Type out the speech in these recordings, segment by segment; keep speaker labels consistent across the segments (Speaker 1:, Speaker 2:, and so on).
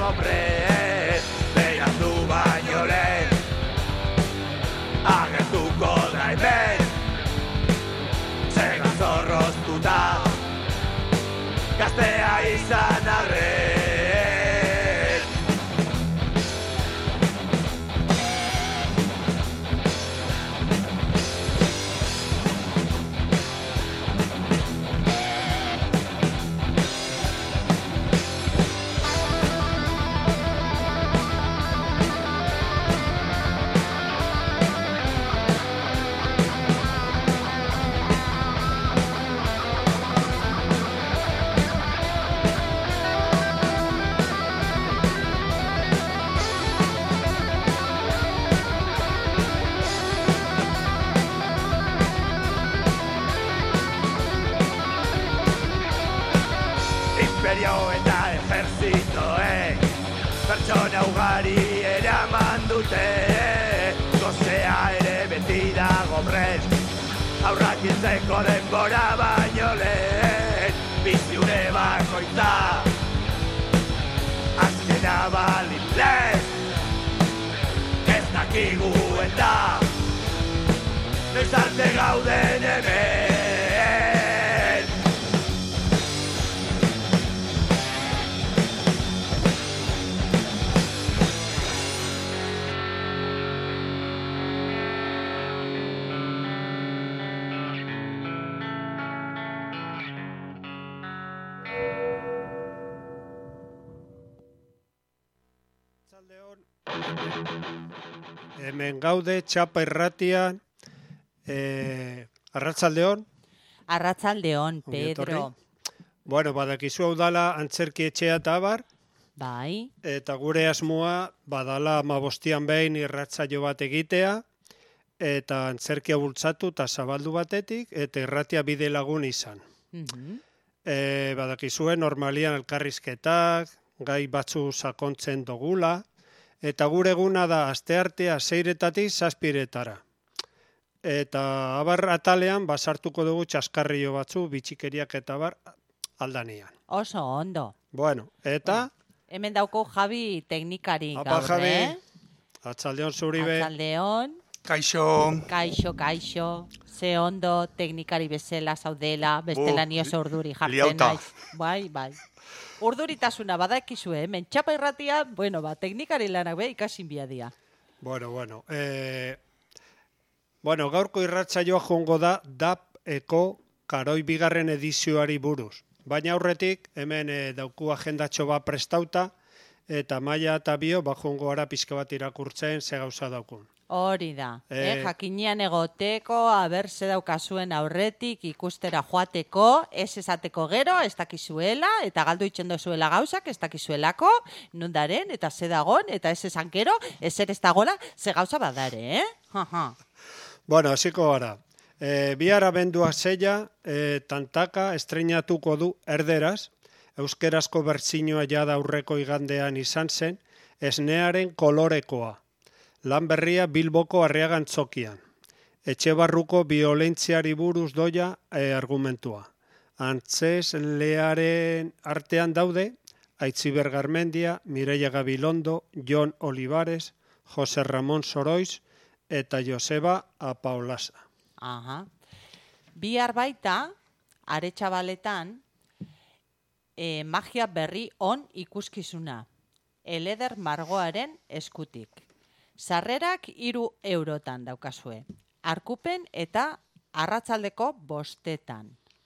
Speaker 1: hombre, berandu baino lehen agertuko da hemen, zega zorroztuta, gaztea izan arren. Imperio eta ejerzitoek pertsona ugari eraman dute, gozea ere beti dago prest, aurrak hiltzeko denbora baino lehen, biziune bakoitza azkena balin lez, ez dakigu eta noiz arte gauden hemen.
Speaker 2: Hemen gaude Txapa irratian, arratsaldeon.
Speaker 3: Arratsaldeon, Pedro.
Speaker 2: Bueno, badakizu hau dala antzerki etxea eta abar,
Speaker 3: Bai,
Speaker 2: eta gure asmoa badala 15 behin irratsaio bat egitea, eta antzerkia bultzatu eta zabaldu batetik, eta irratia bide lagun izan. Badakizue normalian elkarrizketak, gai batzu sakontzen dogula, eta gure eguna da asteartea 6:00 7:00. Eta abar atalean basartuko dugu txaskarrio batzu, bitxikeriak eta abar aldanean.
Speaker 3: oso ondo.
Speaker 2: Bueno, eta...
Speaker 3: Hemen dauko Javi teknikari
Speaker 2: Apa,
Speaker 3: gaur,
Speaker 2: Javi. Atzaldeon zuri be.
Speaker 3: Atzaldeon,
Speaker 4: Kaixo.
Speaker 3: kaixo, ze ondo teknikari bezala zaudela, bestela ni oso urduri jartzen
Speaker 4: liauta.
Speaker 3: naiz. Bai. Urduritasuna badakizue, hemen Txapa irratia, teknikari lanak be ikasin biadia.
Speaker 2: Bueno, gaurko irratsaioa joango da DAP-eko karoi bigarren edizioari buruz. Baina aurretik, hemen dauku agendatxo bat prestauta, eta Maia eta Bio joango gara pixka bat irakurtzen ze gauza daukun.
Speaker 3: Hori da, jakinean egoteko, aber ze daukazuen aurretik ikustera joateko, ez esateko gero, ez dakizuela, eta galdu itxen dozuela gauzak, ez dakizuelako, nundaren, eta ze dagon, eta ez esan gero, ez ere ez dagola, ze gauza badare,
Speaker 2: Bueno, hasiko gara. Bihar abendua 6, Tantaka estreinatuko du erderaz, euskerazko bertsioa jada aurreko igandean izan zen, Esnearen kolorekoa. Lan berria Bilboko Arriaga Antzokian. Etxebarruko biolentziari buruz doia argumentua. Antzez learen artean daude, Aitziber Garmendia, Mireia Gabilondo, Jon Olivares, Jose Ramon Soroiz eta Joseba Apaolasa.
Speaker 3: Aha. Bihar baita, Aretxabaletan, magia berri on ikuskizuna. Eleder Margoaren eskutik. Sarrerak 3 eurotan daukazue. Arkupen eta arratsaldeko 5:00.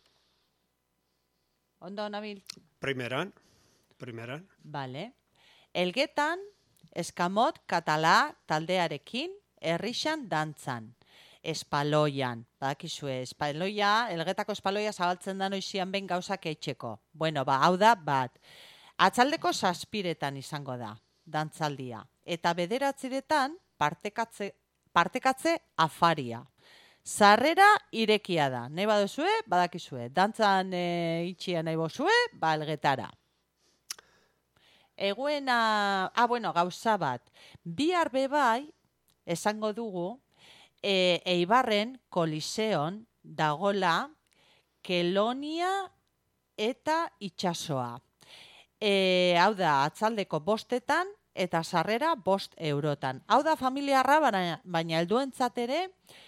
Speaker 3: Ondo, Nabil?
Speaker 2: Primeran.
Speaker 3: Vale. Elgetan, Eskamot Katala taldearekin, Herrixan dantzan. Espaloian, badakizue, espaloia, Elgetako espaloia zabaltzen da noizian ben gauzak etxeko. Bueno, hau da bat. Atzaldeko 7:00 izango da, dantzaldia. Eta 9:00 partekatze afaria. Sarrera irekia da. Nahi baduzue, badakizue. Dantzan itxia nahi bozue, Elgetara. Gauza bat. Bihar bebai, esango dugu, Eibarren Koliseon dagola Kelonia eta itxasoa. hau da, atzaldeko 5 eta sarrera 5 eurotan. Hau da familiarra, baina helduentzat ere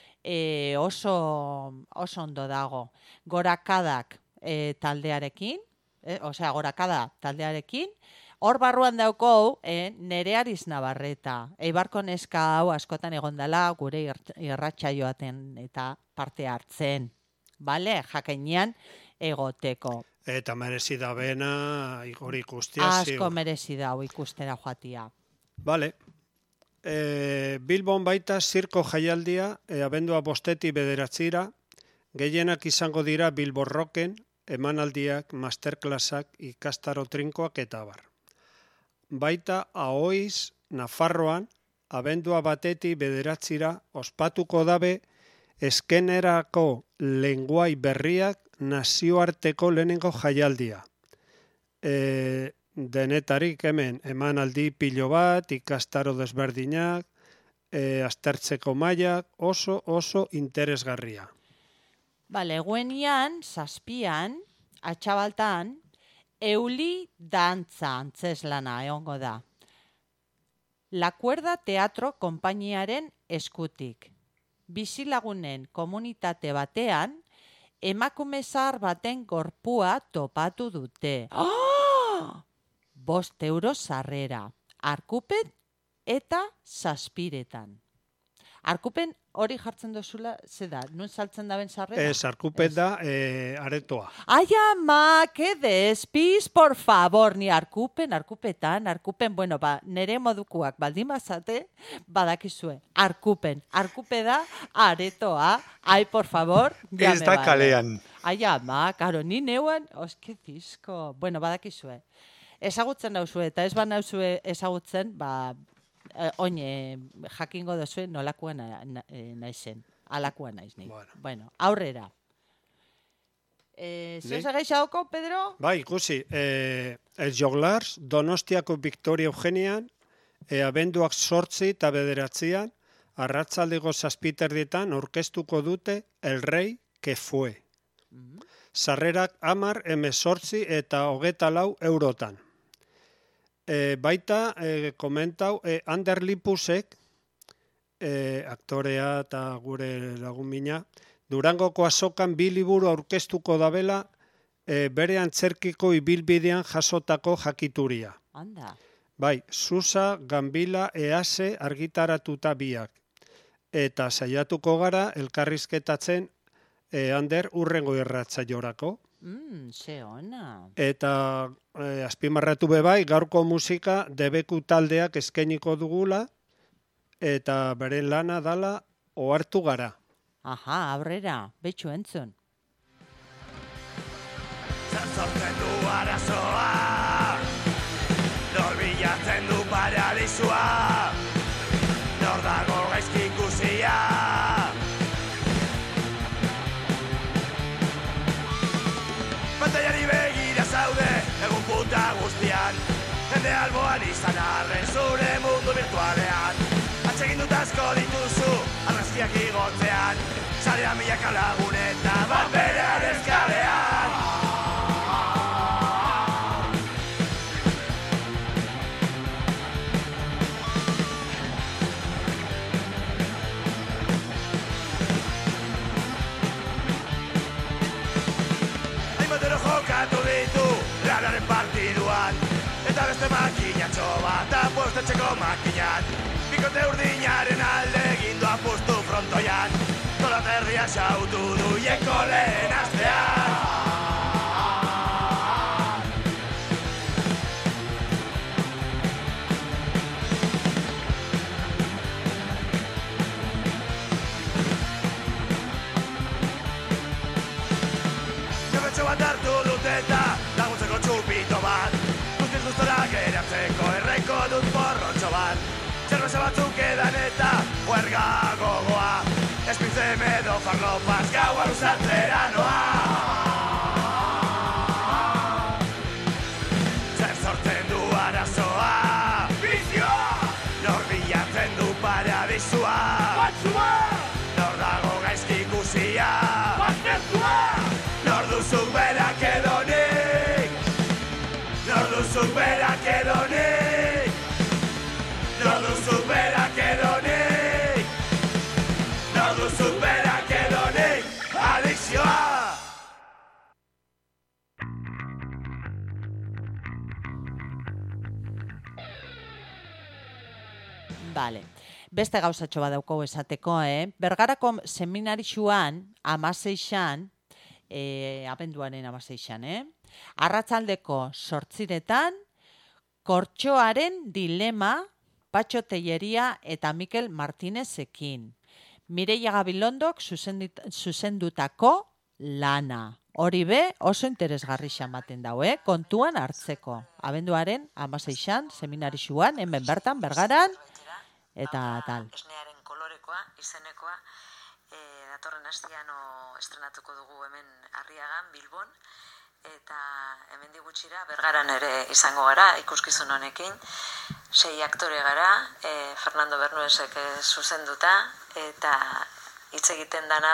Speaker 3: oso ondo dago. Gorakadak taldearekin, Gorakada taldearekin, hor barruan dauko Nereariz Navarreta. Eibarko neska hau askotan egondala gure irratsaioaten eta parte hartzen. Bale, jakainean egoteko.
Speaker 2: Eta merezi da bena hori ikustia.
Speaker 3: Asko merezi da ikustera joatia.
Speaker 2: Bale. Bilbon baita zirko jaialdia, abendua 5 bederatzira, gehienak izango dira Bilbo Rocken, emanaldiak, masterclassak, ikastaro trinkoak eta abar. Baita Ahoiz, Nafarroan, abendua 1 bederatzira, ospatuko dabe eskenerako lenguai berriak nazioarteko lehenengo jaialdia. Denetarik hemen emanaldi pilo bat, ikastaro desberdinak, aztertzeko mailak, oso interesgarria.
Speaker 3: Bale, eguenian, 7an, Atxabaltan, Euli dantza antzeslana egongo da. La Cuerda Teatro konpainiaren eskutik. Bizilagunen komunitate batean, emakume zahar baten gorpua topatu dute. 5 euro sarrera. Arkupen eta 7etan. Arkupen hori jartzen dozula, ze da, nun saltzen daben sarrera?
Speaker 2: Arkupen da aretoa.
Speaker 3: Ai, ama, que despiz, por favor, ni arkupetan, bueno, nere modukuak baldin bazate, badakizue, arkupe da aretoa, ai, por favor, ja
Speaker 4: ez da kalean.
Speaker 3: Ai, ama, karo, ni neuan, oske disko, bueno, badakizue. Ezagutzen nauzue, eta ez nauzue ezagutzen, oine jakingo dozue nolakoan naizen. Alakoan naiz ni. Bueno, aurrera. Zioza gaixaoko, Pedro?
Speaker 2: Bai, ikusi. El Joglars, Donostiako Victoria Eugenian, abenduak 8 eta 9, arratsaldeko 7 aurkeztuko dute El Rey que fue. Sarrerak 10, 18 eta 24 eurotan. Baita, komentau, Ander Lipusek, aktorea eta gure lagun mina, Durangoko azokan 2 liburu aurkeztuko dabela bere antzerkiko ibilbidean jasotako jakituria.
Speaker 3: Anda.
Speaker 2: Bai, Susa, Gambila, Ease argitaratuta biak. Eta saiatuko gara elkarrizketatzen Ander urrengo irratsaiorako.
Speaker 3: Ze ona.
Speaker 2: Eta azpimarratu bebai, gaurko musika debeku taldeak eskainiko dugula, eta beren lana dala ohartu gara.
Speaker 3: Aha, aurrera, betxu entzun.
Speaker 1: Zer sortzen du arazoa, nor bilatzen du paradisua, nor dago gaizki ikusia. Pantaiari begira zaude, egun puta guztian, jende alboan izan arren zure mundu virtualean. Atsegin dut asko dituzu, argazkiak igotzean, sarean milaka lagun eta bat berean eskalean. Hainbatero jokatu ditu, realaren partiduan, eta beste makinatxo bat apostetxeko makinat. Bikote urdinaren alde egindu apustu frontoian, tolaterria xautu duieko lehen astean. Jabetxo bat hartu dut eta laguntzeko txupito bat, guztiz gustora geratzeko erreko dut porrotxo bat. Zerbeza batzuk edan eta huerga gogoa, espintzen edo farlopaz gaua luzatzera noa. Zer sortzen du arazoa, bizioa, nor bilatzen du paradisua, batzua, nor dago gaizki ikusia, baztertua, nor duzuk berak edo nik, nor duzuk fikzioa.
Speaker 3: Bale. Beste gauzatxo bat dauko esateko, Bergarako seminarixuan, 16an, abenduaren 16an, arratsaldeko 8:00 Kortxoaren dilema, Patxo Telleria eta Mikel Martinezekin. Mireia Gabilondok zuzendutako lana. Hori be oso interesgarri xamaten dau, kontuan hartzeko. Abenduaren 16an, seminarixuan, hemen bertan, Bergaran, eta tal.
Speaker 4: Esnearen kolorekoa, izenekoa, datorren astean estrenatuko dugu hemen Arriagan, Bilbon, eta hemen digutxira Bergaran ere izango gara, ikuskizun honekin. 6 aktore gara, Fernando Bernuesek zuzenduta, eta hitz egiten dana,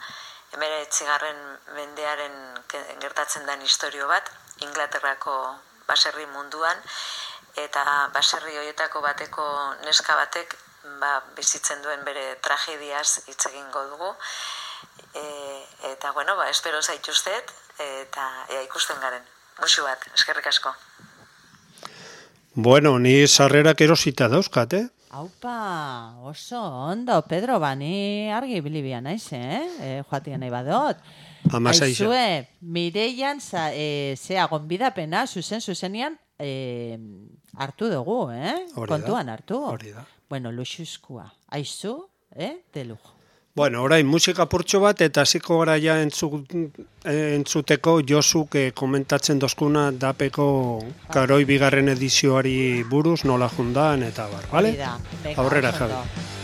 Speaker 4: 19. mendearen gertatzen den istorio bat, Inglaterrako baserri munduan, eta baserri horietako bateko neska batek bizitzen duen bere tragediaz hitz egingo dugu. Eta, espero zaituztet, eta ikusten garen. Muxu bat, eskerrik asko.
Speaker 2: Bueno, ni sarrerak erosita dauzkat,
Speaker 3: Aupa, oso ondo, Pedro, ni argi bilibia naiz, joatia nahi badot. Aizue, Mireian zea gonbidapena, zuzenian, hartu dugu, kontuan hartu.
Speaker 2: Hori da.
Speaker 3: Bueno, luxuzkoa. Aizu, de lujo.
Speaker 2: Bueno, orain musika purtxo bat eta hasiko gara ja entzuteko Josuk komentatzen dozkuna dapeko Karoi bigarren edizioari buruz nola jundan eta bar, bale? Aurrera jabi.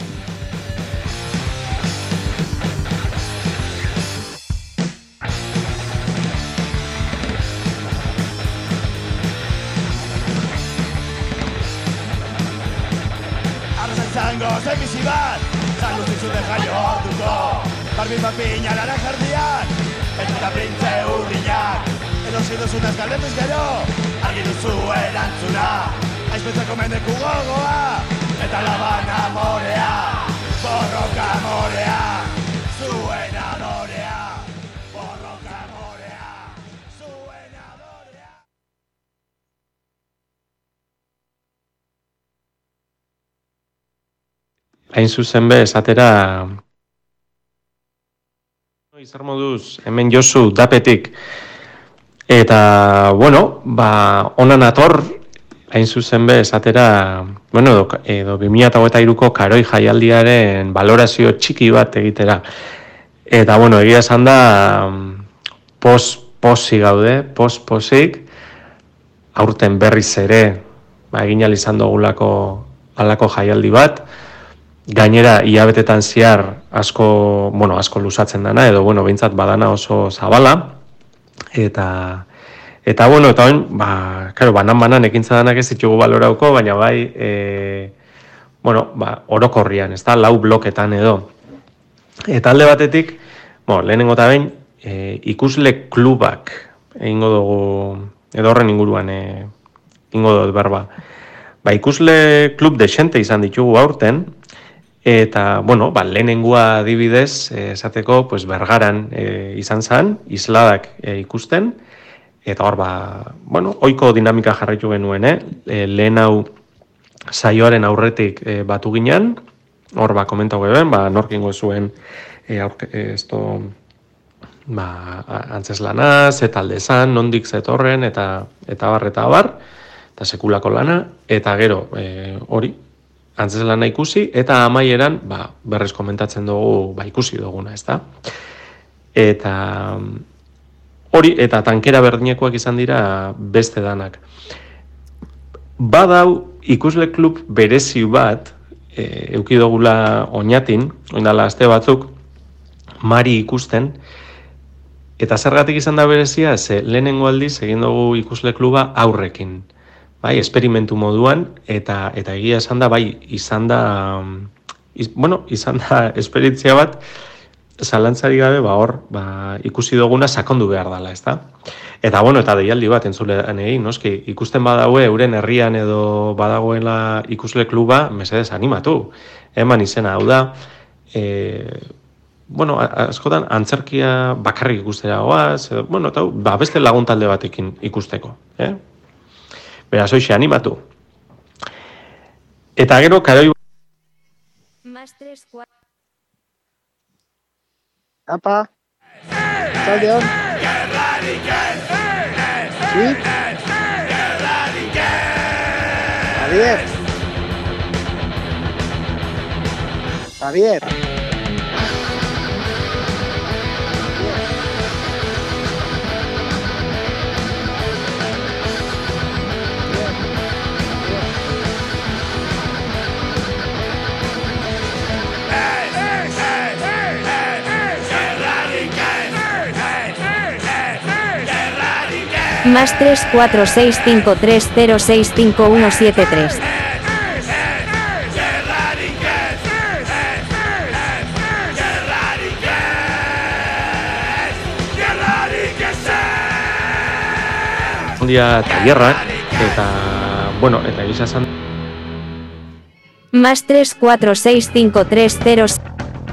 Speaker 1: Zango zen bizi bat, zango zizute jaio orduko, barbin papina lara jardian, eta printze urriak, edo ziduzunaz galdetuz gero, argi duzu erantzuna, aizpetzako mendeku gogoa, eta laban amorea, borroka amorea, zuen adorea, borroka amorea, zuen adorea.
Speaker 5: Hain zuzen be, esatera izar moduz, hemen Josu dapetik. Eta, onan ator, hain zuzen be, esatera, edo 2023ko Karoi jaialdiaren balorazio txiki bat egitera. Eta, egia esan da, posi gaude, posik, aurten berriz ere, egin izan dugulako halako jaialdi bat, gainera hilabetetan zehar asko luzatzen dana, edo behintzat badana oso zabala, eta oin, banan ekintza danak ez ditugu balorauko, baina bai, orokorrian, ez da, 4 bloketan edo. Eta alde batetik, lehenengo eta behin, ikusle klubak egingo dugu, edo horren inguruan egingo dut berba. Ikusle klub desente izan ditugu aurten, eta, lehenengua adibidez, esateko, Bergaran izan zen, isladak ikusten, eta hor, oiko dinamika jarraitu genuen, lehen hau saioaren aurretik batu ginen, hor, komentau geben, norkingo zuen, antzeslanaz, eta aldezan, nondik zetorren, eta bar, eta sekulako lana, eta gero, hori, antzeslana ikusi, eta amaieran, berrez komentatzen dugu, ikusi duguna, ez da? Eta hori, eta tankera berdinekoak izan dira beste danak. Badau, ikusle klub berezi bat, euki dugula oinatin, oindala aste batzuk, Mari ikusten, eta zergatik izan da berezia, lehenengo aldiz egin dugu ikusle kluba aurrekin. Esperimentu moduan, eta egia esan da, izan da esperientzia bat, zalantzari gabe, hor, ikusi duguna sakondu behar dela, ez da? Eta, eta deialdi bat entzulean egin, noski, ikusten badaue, euren herrian edo badagoela ikusle kluba, mesedez animatu. Eman izena, hau da, bueno, askotan antzerkia bakarrik ikustera goaz, bueno, eta beste laguntalde batekin ikusteko, Beraz, hoxe, animatu. Eta gero, karoi...
Speaker 6: Apa? Zaldeon? Sí? Javier? Javier?
Speaker 7: Más 34653065173.
Speaker 5: Handia tailerrak eta bueno, eta gisa esan
Speaker 7: Más 3465306.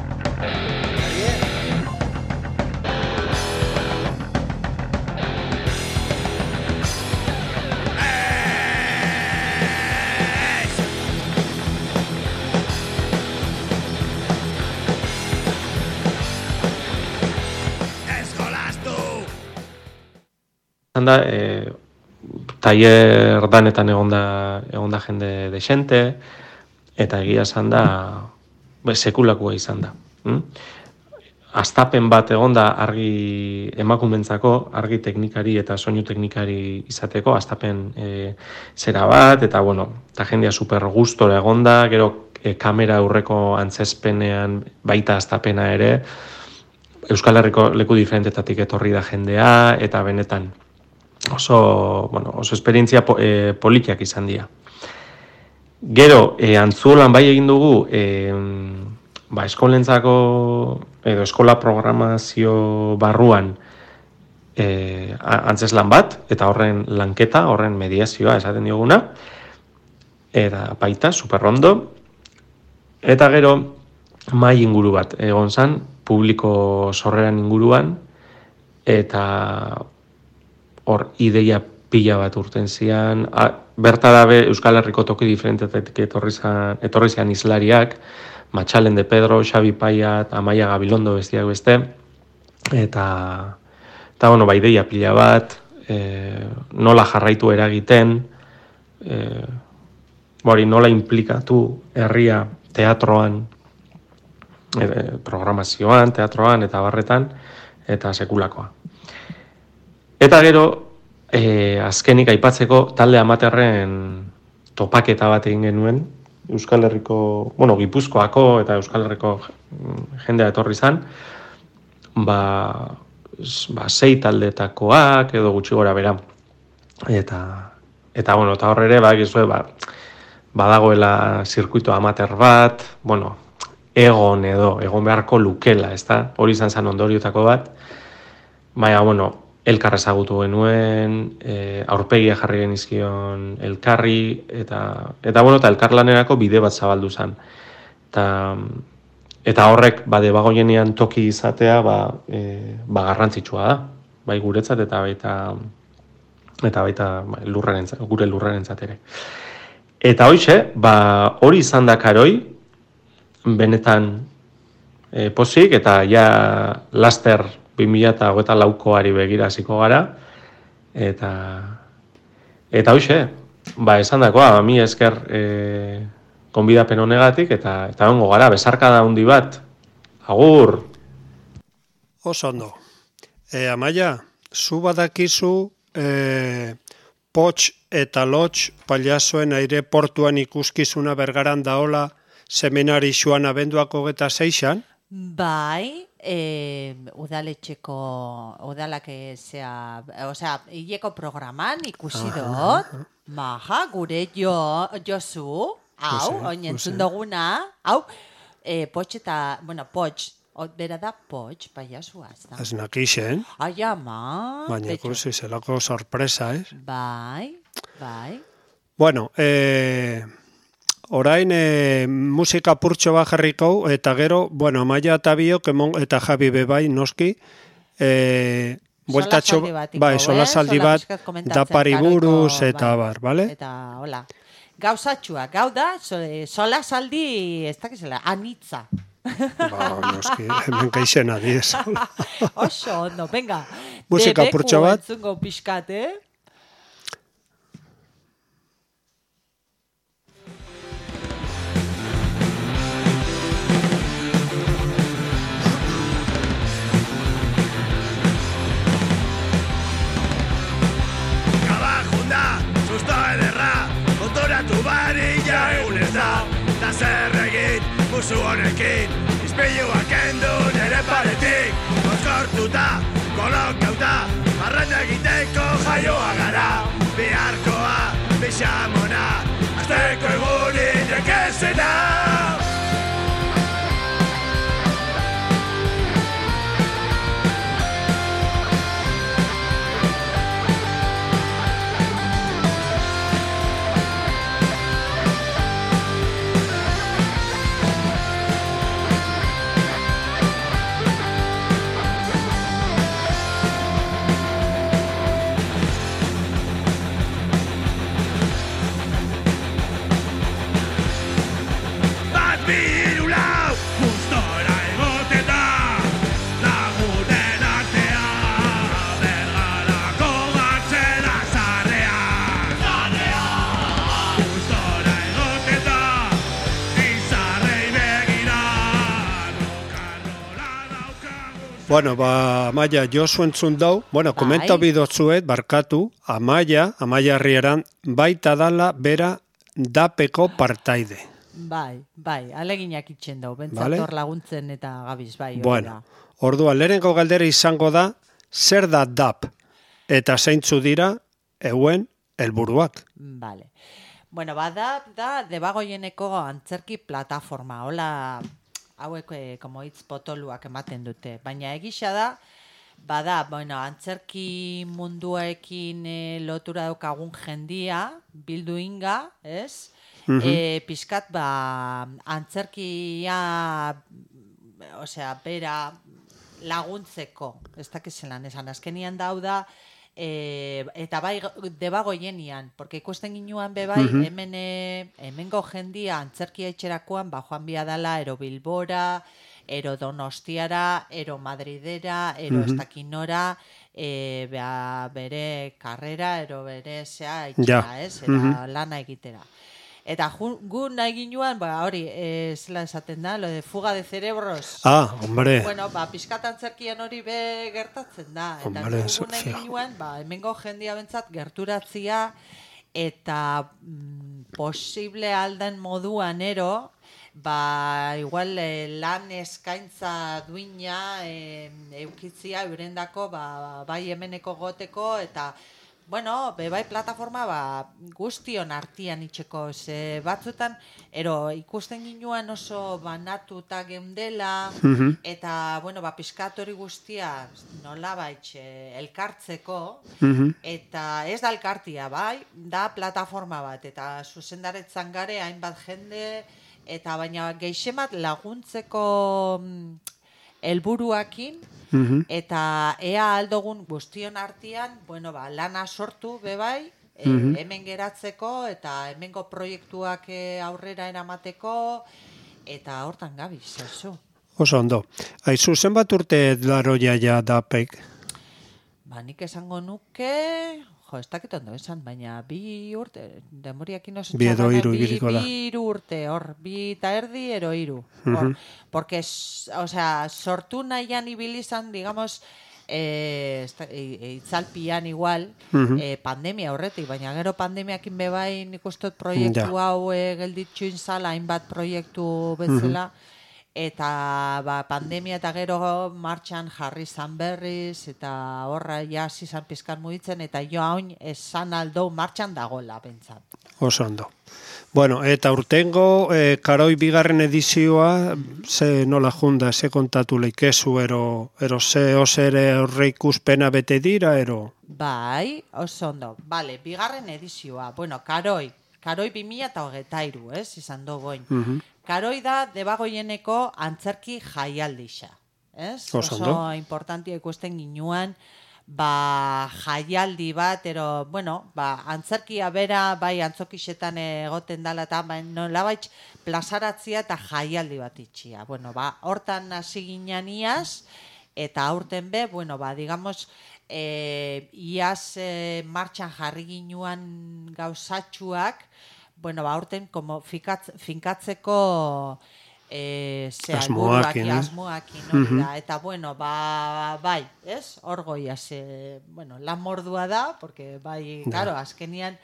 Speaker 5: da, tailer danetan egonda jende desente, eta egia esan da, sekulakoa izan da. Astapen bat egonda argi emakumentzako, argi teknikari eta soinu teknikari izateko, astapen zera bat, eta bueno, eta jendea super gustora egonda, gero kamera aurreko antzezpenean baita astapena ere, Euskal Herriko leku diferentetatik etorri da jendea, eta benetan oso esperientzia politiak izan dira. Gero, Antzuolan bai egin dugu, eskolentzako edo eskola programazio barruan antzeslan bat, eta horren lanketa, horren mediazioa esaten dioguna, eta baita, superrondo, eta gero, mai inguru bat egon zan, publiko sorreran inguruan, eta hor ideia pila bat urten zian, bertadabe Euskal Herriko toki diferentetik etorri zian islariak, Matxalen de Pedro, Xabi Paiat, Amaia Gabilondo bestiak beste, eta ideia pila bat, nola jarraitu eragiten, nola implikatu herria teatroan, programazioan, teatroan eta barretan, eta sekulakoa. Eta gero, azkenik aipatzeko talde amaterren topaketa bat egin genuen, Euskal Herriko, Gipuzkoako eta Euskal Herriko jendea etorri zan, 6 taldetakoak edo gutxi gora bera. Eta hor ere, badagoela zirkuito amater bat, egon beharko lukela, ezta? Hori izan zen ondoriotako bat. Baina, elkar ezagutu genuen, aurpegia jarri genizkion elkarri, eta elkarlanerako bide bat zabaldu zen. Eta horrek, debagoienean toki izatea, garrantzitsua da, bai guretzat eta baita gure lurrarentzat ere. Eta hoize, hori izan da karoi, benetan pozik, eta ja laster 2024koari begira hasiko gara, eta hoxe, esan dakoa, mi esker konbidapen honegatik, eta ongo gara, besarkada handi bat, agur!
Speaker 2: Oso ondo. Amaia, zu badakizu Pots eta Lotx paliazoen aireportuan ikuskizuna Bergaran daola seminari xoan abenduako 26an?
Speaker 3: Bai, udalak hileko programan ikusi dut, gure Josu, oin entzun duguna, Pots eta, Pots, bera da Pots, paiasua, ez da?
Speaker 2: Ez nakixen.
Speaker 3: Ai, ama.
Speaker 2: Baina ikusi, zelako sorpresa, ez?
Speaker 3: Bai.
Speaker 2: Bueno, orain musika purtxo bat jarriko, eta gero, bueno, Amaia eta Biok, eta Javi bebai, noski, bueltatxo, bai, solasaldi bat, dapari buruz, eta bar, bale?
Speaker 3: Eta, hola, gauzatxua, gau da, solasaldi, ez dakizela, anitza.
Speaker 2: Noski, hemen gaixen adiez.
Speaker 3: Oso, ondo, venga.
Speaker 2: Musika purtxo bat.
Speaker 3: Debeku entzungo pixkat,
Speaker 1: Susto ederra, kontoratu barilla egunez da. Da zer egin, musu honekin, izpiluak kendu nire paretik. Mozkortuta, kolokauta, marran egiteko jaioa gara. Biharkoa, bixamona, azteko egunin ekezena.
Speaker 2: Bueno, Amaia, jo zuentzun dau, komenta bidotzuet, barkatu, Amaia Rieran, baita dala bera dapeko partaide.
Speaker 3: Bai, aleginak itxen dau, bentzator laguntzen eta gabiz, bai.
Speaker 2: Bueno, orduan, lehenengo galdera izango da, zer da dap, eta zeintzu dira, euen helburuak.
Speaker 3: Bale. Bueno, dap da, debagoieneko antzerki plataforma, hola... hauek, como hitz potoluak ematen dute. Baina egisa da, antzerki munduekin lotura daukagun jendia, bildu inga, ez? Pizkat, antzerkia, bera laguntzeko, ez dakizelan, esan azkenian dauda, eta bai debagoienian, porque ikusten ginuan bebai, hemengo jendia antzerkia etxerakoan, joan bia dala, ero Bilbora, ero Donostiara, ero Madridera, ero estakinora, bere karrera, ero bere zea itxera, era lana egitera. Eta gu nahi ginuan, hori, zela esaten da, lo de fuga de cerebros.
Speaker 2: Hombre.
Speaker 3: Bueno, pizkat antzerkian hori be gertatzen da. Eta gu nahi ginuan, hemengo jendia bentzat gerturatzia, eta posible alden moduan ero, igual lan eskaintza duina eukitzia eurendako, bai hemeneko goteko, eta bueno, bai plataforma guztion artian itxeko, ze batzutan, ikusten ginuan oso banatuta geundela, eta, pizkat hori guztia nola elkartzeko, eta ez da elkartia, da plataforma bat, eta zuzendaretzan gare hainbat jende, eta baina gehixemat laguntzeko helburuakin, eta ea aldogun guztion artian, lana sortu bebai, hemen geratzeko, eta hemengo proiektuak aurrera eramateko, eta hortan gabiz, zu.
Speaker 2: Oso ondo. Aizu, zenbat urte daro jaia dapek?
Speaker 3: Nik esango nuke, ez dakit ondo esan, baina 2 urte, demoriakin oso
Speaker 2: bi edo hiru ibiliko da.
Speaker 3: 2 urte, 2 eta erdi, ero 3. Porque, sortu nahian ibilizan, digamos, itzalpian igual, pandemia horretik, baina gero pandemiakin bebai nik ustot proiektu hau gelditxuin zala, hainbat proiektu bezala, eta pandemia eta gero martxan jarri zan berriz, eta horra jasi zan pizkan mugitzen, eta jo haun esan aldo martxan dagoela, bentsat.
Speaker 2: Oso ondo. Bueno, eta urtengo, karoi bigarren edizioa, ze nola junda, ze kontatu leikezu, ero ze osere horre ikuspena bete dira, ero?
Speaker 3: Bai, oso ondo. Bale, bigarren edizioa. Bueno, karoi Karoi 2023, izan dugoin. Karoi da debagoieneko antzerki jaialdixa. Oso importantia ikusten ginuan, jaialdi bat, antzerkia bera, bai antzokixetan egoten dala, eta nolabait plazaratzia eta jaialdi bat itxia. Hortan hasi ginean iaz, eta aurten be, digamos, iaz martxan jarri ginuan gauzatxuak, aurten finkatzeko asmoakin, eta bai, ez? Orgoia lan mordua da, porque bai, claro, azkenian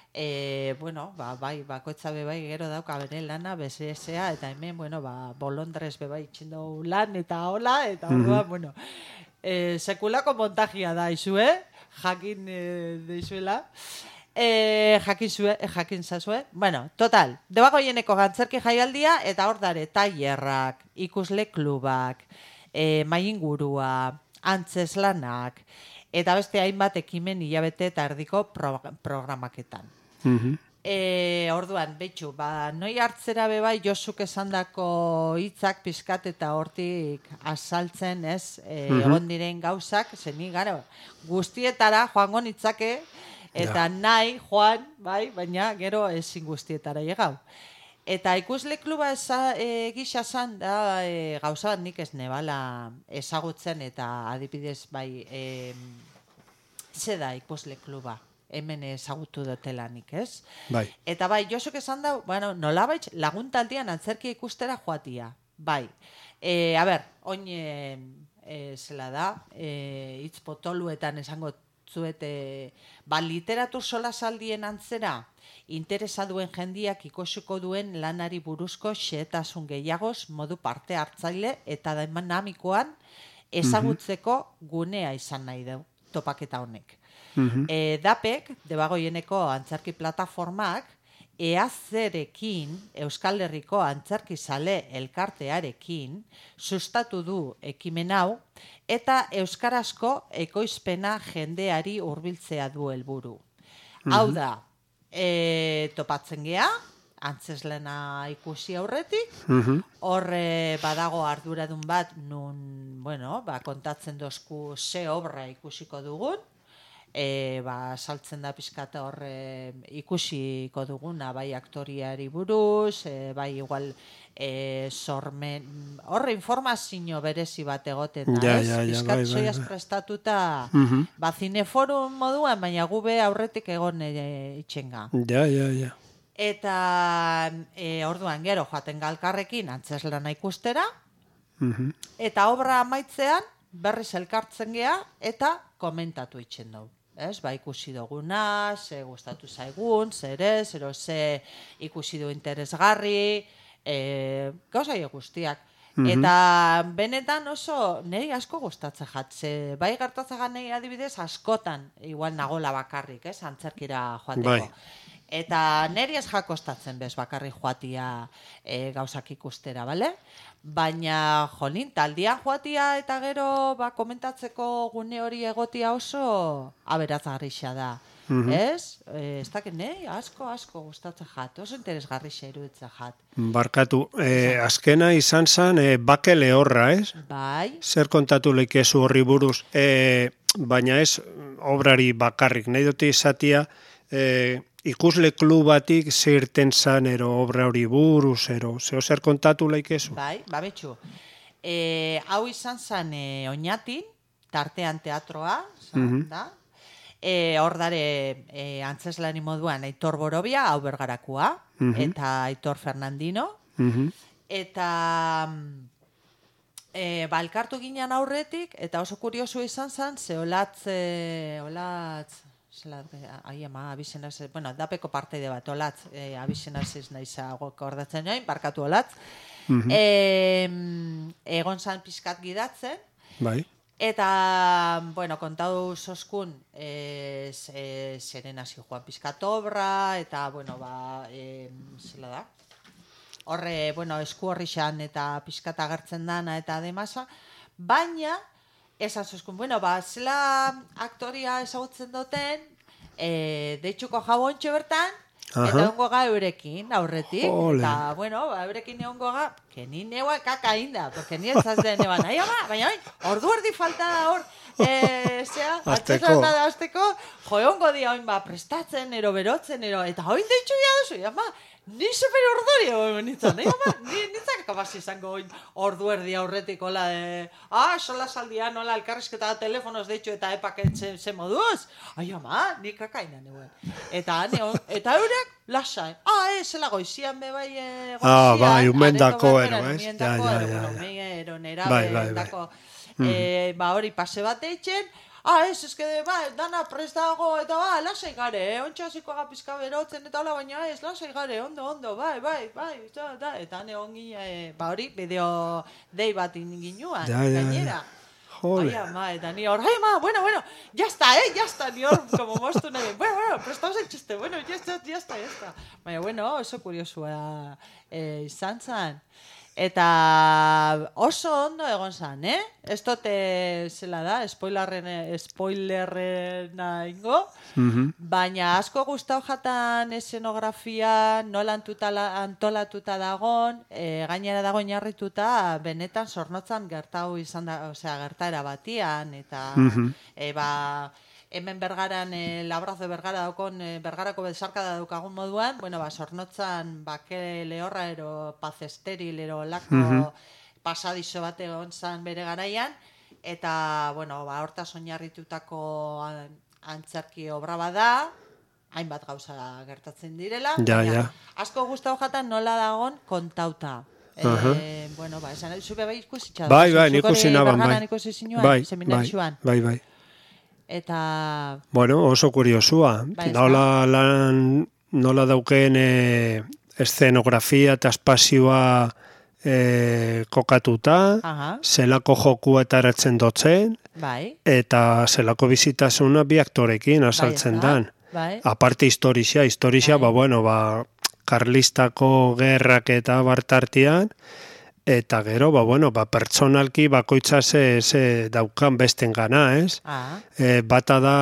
Speaker 3: bakoitza bebai gero dauka bere lana, BSS-a, eta hemen, bolondrez bebai itxendo lan, eta hola, eta orduan, sekulako montajia da, jakin deizuela. Jakin zazue. Total, debagoieneko antzerki jaialdia, eta hor dare tailerrak, ikusle klubak, maingurua, antzeslanak, eta beste hainbat ekimen hilabete eta erdiko programaketan. Orduan, betxu, noi hartzera bebai Josuk esandako hitzak pizkat eta hortik azaltzen, egon diren gauzak, zeni, guztietara joango nitzake, eta nahi, Juan, baina gero ezin guztietara llegau. Eta ikusle kluba gisa zan da gauza bat nik ez nebala ezagutzen, eta adibidez, ze da ikusle kluba, hemen ezagutu dutela nik, ez? Eta Josuk esan da, nolabait laguntaldian antzerkia ikustera joatia. Oin zela da, hitz potoluetan esango zuete, literatur solasaldien antzera interesa duen jendiak ikusuko duen lanari buruzko xehetasun gehiagoz modu parte hartzaile eta dinamikoan ezagutzeko gunea izan nahi du topaketa honek. DAPek, debagoieneko antzerki plataformak, EAZerekin, Euskal Herriko Antzerkizale elkartearekin, sustatu du ekimen hau, eta euskarazko ekoizpena jendeari hurbiltzea du helburu. Hau da, topatzen gea, antzeslena ikusi aurretik, horre badago arduradun bat, nun, kontatzen dozku ze obra ikusiko dugun, saltzen da pizkata horre ikusiko duguna, aktoriari buruz, igual horre informazio berezi bat egoten da, pizkat soiaz prestatuta zineforum moduan, baina gube aurretik egon itxenga. Eta orduan gero joaten galkarrekin antzeslana ikustera, eta obra amaitzean berriz elkartzen gea eta komentatu itxen dugu. Ikusi duguna, ze gustatu zaigun, ze ikusi du interesgarri, gauzaio guztiak. Eta benetan oso niri asko gustatzen jatze. Gertatzen ganei adibidez askotan, igual nagola bakarrik, antzerkira joateko. Eta niri ez jakostatzen bez bakarrik joatia gauzak ikustera, bale? Baina, taldian joatia eta gero komentatzeko gune hori egotia oso aberazgarrixa da. Ez? Ez dakit, asko gustatzen jat, oso interesgarrixa iruditzen jat.
Speaker 2: Barkatu, azkena izan zen bake lehorra, ez?
Speaker 3: Bai.
Speaker 2: Zer kontatu leikezu horri buruz, baina ez obrari bakarrik, nahi dute izatia, ikusle klubatik zirten zan obra hori buruz, zer kontatu leikezu?
Speaker 3: Bai, betxu. Hau izan zen Oñatin, tartean teatroa, da? Hor dare antzeslari moduan Aitor Borobia, hau bergarakua, eta Aitor Fernandino. Eta elkartu ginen aurretik, eta oso kuriosu izan zen, ze olatz, abizenaz, dapeko parteide bat, olatz, abizenaz ez nahiza gordatzen join, barkatu olatz. Egon zan pizkat gidatzen.
Speaker 2: Bai.
Speaker 3: Eta, kontau zoskun, zeren hasi joan pizkat obra, eta, zela da. Horre, esku horri xan eta pizkat agertzen dana eta demasa, baina, esan zoskun, zela aktoria ezagutzen duten, deitxuko jabontxo bertan, Eta egongo ga eurekin, aurretik.
Speaker 2: Ole.
Speaker 3: Eta, bueno, eurekin egongo ga, que ni neua kaka inda, porque ni ez de neba nahi, baina, ordu erdi falta da hor, azteko, jo, egongo dia oin prestatzen, berotzen, eta oin deitxu ya duzu, ni super ordurio nintzen, nintzak kapaz izango ordu erdi aurretik, hola, sola saldia, nola, elkarrizketa telefonoz deitxu eta epaketzen ze moduz, ni kakaina neuen. Eta eurek, lasai, zela goizian bebai goizian.
Speaker 2: Bai, umendako ero, ez?
Speaker 3: Umendako, nerabe, hori pase bat eitzen, ez que, dana prest dago, eta lasai gare, ontsa hasiko pizka berotzen, eta hola, baina lasai gare, ondo, bai, eta neon gine, hori, bideo dei bat inginuan, gainera.
Speaker 2: Jole.
Speaker 3: Eta ni hor, bueno, ya está, ni hor, como mostu nahi, bueno, prestaos el chiste, bueno, ya está. Baina, bueno, oso kuriosua izan zan. Eta oso ondo egon zan, Ez dote zela da, spoilerrena ingo, baina asko gustau jatan eszenografia, nola antolatuta dagon, gainera dago oinarrituta benetan Zornotzan gertau izan da, gertaera batian, eta hemen Bergaran, Labrazo Bergara daukon, Bergarako bezarkada daukagun moduan, Zornotzan bake lehorra ero Paz Esteril ero lako pasadizo bat egon zan bere garaian, eta, hortaz oinarritutako antzerki obra bada, hainbat gauza gertatzen direla, asko gustau jatan nola dagon kontauta. Esan, zube bai ikusitxa.
Speaker 2: Bai, ikusi naban, bai.
Speaker 3: Eta...
Speaker 2: oso kuriosua. Nola daukeen eszenografia eta espazioa kokatuta, zelako joku eta eratzen dotzen, eta zelako bizitasuna bi aktorekin azaltzen dan. Aparte historia, karlistako gerrak eta bartartian, eta gero, pertsonalki bakoitza ze daukan besten gana, ez? Bata da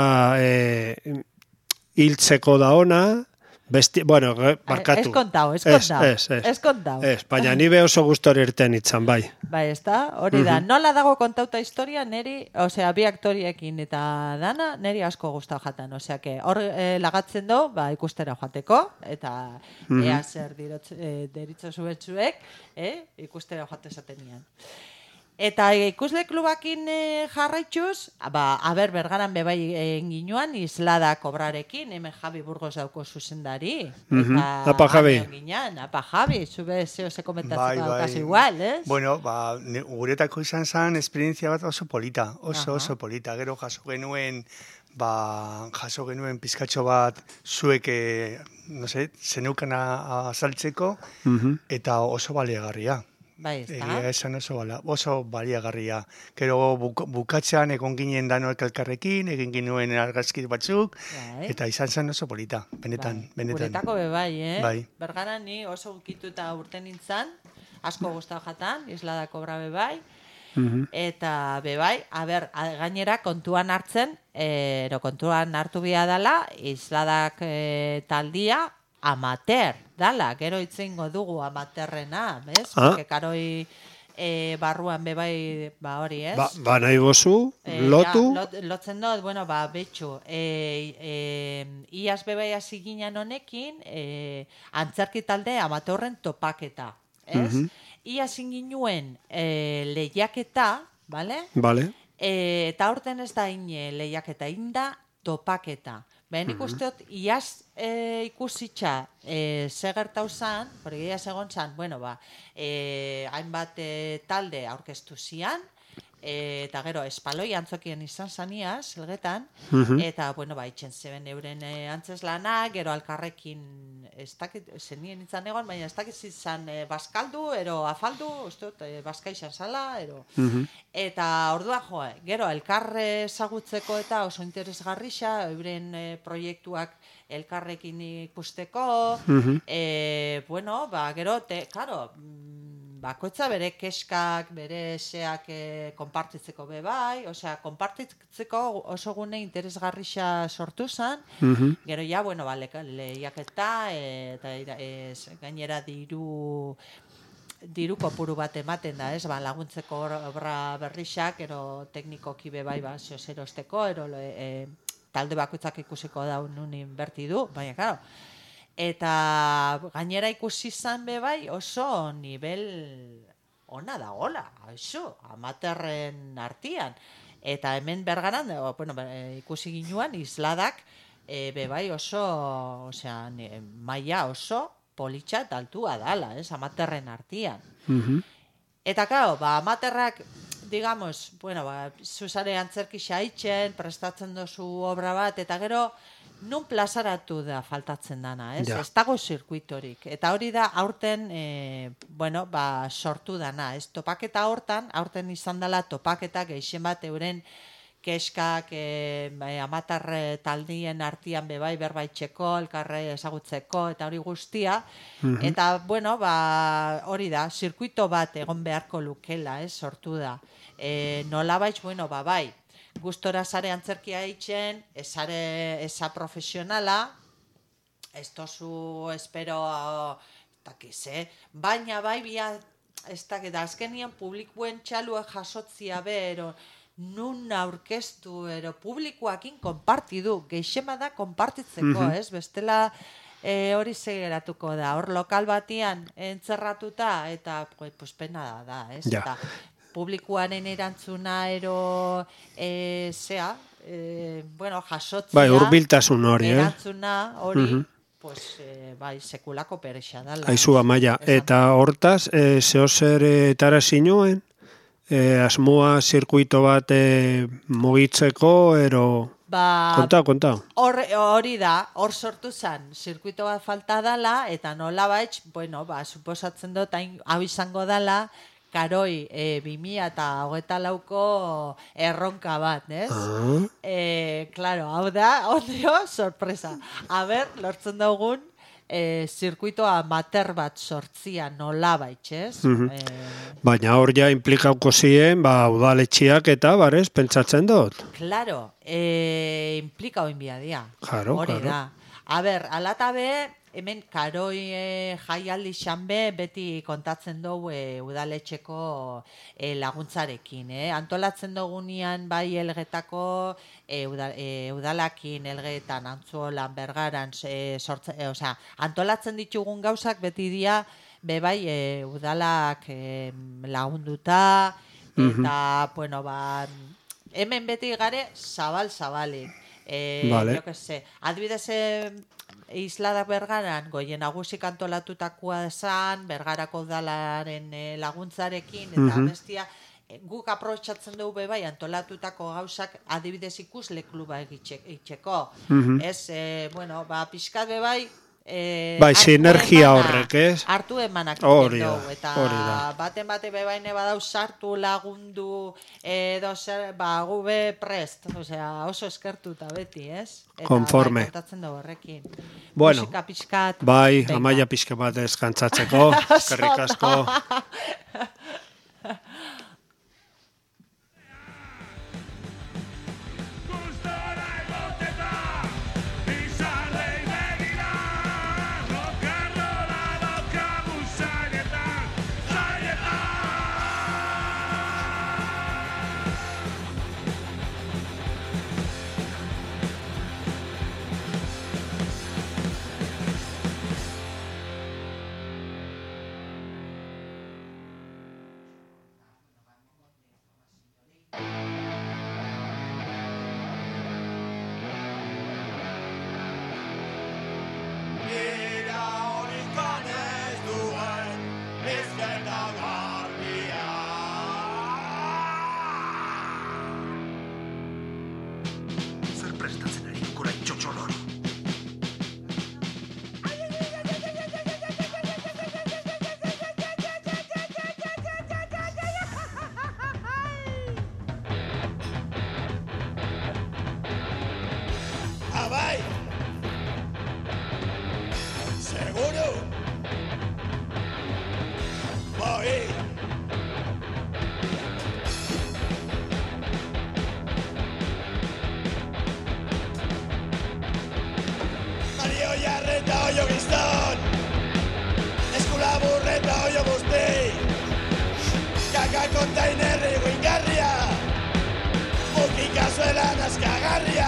Speaker 2: hiltzeko da ona, barkatu.
Speaker 3: Ez kontau.
Speaker 2: Baina ni be oso gustora irten itzan, bai.
Speaker 3: Bai, ez da, hori da. Nola dago kontauta historia, neri, bi aktoriekin eta dana, neri asko gustau jatan. Hor lagatzen do, ikustera joateko, eta ea zer deritzo zuetzuek, ikustera joate zatenian. Eta ikusle klubakin jarraitxuz, Bergaran bebai enginuan Islada kobrarekin, hemen Javi Burgos dauko zuzendari.
Speaker 2: Apa Javi.
Speaker 3: Apa Javi, zube ze komentatzeko daukaz igual, ez?
Speaker 8: Bueno, guretako izan zen esperientzia bat oso polita, oso polita. Gero jaso genuen pizkatxo bat zuek, zeneukan azaltzeko, eta oso baliagarria.
Speaker 3: Bai, ez da?
Speaker 8: Esan oso baliagarria. Gero bukatzean egon ginen danoek elkarrekin, egin ginuen argazki batzuk, eta izan zen oso polita, benetan.
Speaker 3: Guretako bebai,
Speaker 8: Bai.
Speaker 3: Bergaran ni oso ukitu eta urten nintzen, asko gustau jatan, Islada kobra bebai, eta bebai, gainera kontuan hartzen, kontuan hartu bia dela, Isladak taldia, amateur, dala, gero itzengo dugu amaterrena, ez? Porque karoi barruan bebai, hori, ez?
Speaker 2: Nahi bozu, lotu?
Speaker 3: Lotzen dut, betxu. Iaz bebai hasi ginen honekin, antzerki talde amateurren topaketa, ez? Iaz inginuen lehiaketa, bale?
Speaker 2: Bale.
Speaker 3: Eta aurten ez da lehiaketa, inda topaketa. Nik usteot, iaz ikusitxa ze gertau zan, porque iaz egon zan, hainbat talde aurkeztu zian, eta gero espaloi antzokien izan zaniaz, elgetan, eta, itxen zeben euren antzeslanak, gero alkarrekin, zenien nintzen egon, baina ez dakit izan bazkaldu, ero afaldu, bazka izan zala, eta orduan gero elkarre ezagutzeko eta oso interesgarrixa, euren proiektuak elkarrekin ikusteko, gero, bakoitza bere keskak, bere eseak konpartitzeko bai, osea, konpartitzeko oso gune interesgarrixa sortu zen, gero ja, bueno, lehiaketa, eta gainera diru kopuru bat ematen da, ez, laguntzeko obra berrixak, ero teknikoki bai, zerosteko, ero talde bakoitzak ikusiko da nun inberti du, baina, claro, eta gainera ikusi zan bai oso nivel ona da gola, amaterren artian. Eta hemen Bergaran, bueno, ikusi ginuan, isladak, bai oso, osea, maila oso politxa eta altua dala, amaterren artian. Eta, claro, amaterrak, digamos, bueno, zuzare antzerki xaitzen, prestatzen dozu obra bat, eta gero, nun plazaratu da faltatzen dana, ez? Ez dago zirkuitorik. Eta hori da, aurten, bueno, sortu dana, ez? Topaketa aurten izan dela topaketa gehien bat euren keskak amatar taldien artian bai berbaitzeko, elkarre ezagutzeko, eta hori guztia. Eta, bueno, hori da, zirkuito bat egon beharko lukela, ez? Sortu da. Nolabait, bueno, bai, gustora zare antzerkia eitzen, eza profesionala, ez tozu espero, baina bai ez dakit, azkenien publikuen txalue jasotzia ero, nun aurkeztu, ero publikoakin konpartidu, geixema da konpartitzeko, ez? Bestela hori segeratuko da, hor lokal batian entzerratuta, eta pues pena da, ez? Eta publikoaren erantzuna ero bueno, jasotzia
Speaker 2: bai, urbiltasun hori,
Speaker 3: erantzuna hori pues, bai, sekulako perexa dala.
Speaker 2: Aizu, Amaia, eta hortaz zehozer etara zinuen asmoa zirkuito bat mugitzeko, ero konta.
Speaker 3: Hori da, hor sortu zen, zirkuito bat falta dala, eta nola baitz, bueno, suposatzen dut, hau izango dala, Karoi, 2024ko erronka bat, ez? Claro, hau da, ondio, sorpresa. Lortzen dugun, zirkuito amater bat sortzia nola baitz,
Speaker 2: baina hor ja implikauko ziren, udaletxiak eta, barez, pentsatzen dut?
Speaker 3: Claro, implikau inbiadia. Hori da. Alatabe, hemen Karoi jaialdi xanbe beti kontatzen dugu udaletxeko laguntzarekin. Antolatzen dugunean bai elgetako udalakin, elgetan, Antzuolan, Bergaran, antolatzen ditugun gauzak beti dia bai udalak lagunduta, eta, bueno, hemen beti gare zabal-zabalik. Jo que se, adibidez Isladak Bergaran, Goien Nagusik antolatutakoa esan, Bergarako udalaren laguntzarekin, eta bestia, guk aprobetxatzen dugu bai antolatutako gauzak adibidez ikusle kluba egitxeko. Ez, bueno, pixkat bai,
Speaker 2: bai, sinergia horrek, ez?
Speaker 3: Hartu emanak egiten dugu, eta baten bate bebaine badau sartu lagundu, edo zer, gube prest, oso eskertuta beti, ez?
Speaker 2: Konforme.
Speaker 3: Eta kontatzen dugu horrekin.
Speaker 2: Bueno,
Speaker 3: musika pixkat.
Speaker 2: Bai, Amaia pixka bat eskantzatzeko, eskerrik asko.
Speaker 1: kontainerri guingarria, mukika zuela nazkagarria.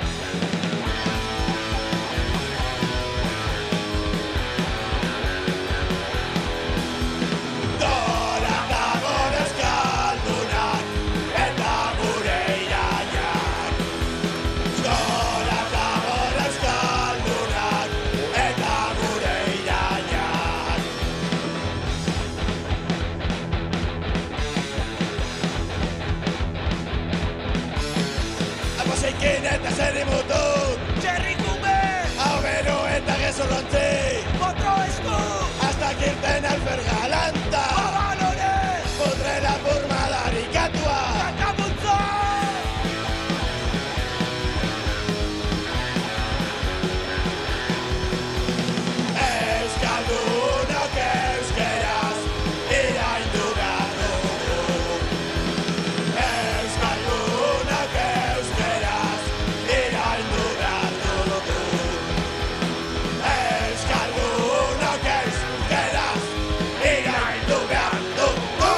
Speaker 1: Eta zerri mutu Txerrikume Hau bero eta gezorrontzi Potro esku Hasta kirten alfer galanta Abalone Pudrela burmadarikatua Kakabutza Euskaldunok euskeraz iraindu behar dugu Euskaldunok euskeraz iraindu behar dugu Euskaldunok euskeraz iraindu behar dugu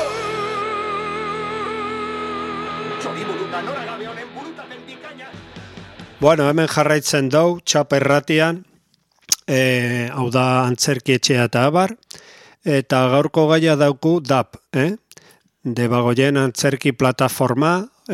Speaker 1: Txoriburuta nora gabe honen burutaten dikaina
Speaker 2: Bueno, hemen jarraitzen dau, txaperratian, hau da antzerki etxea eta abar, eta gaurko gaia dauku DAP, Debagoien antzerki plataforma,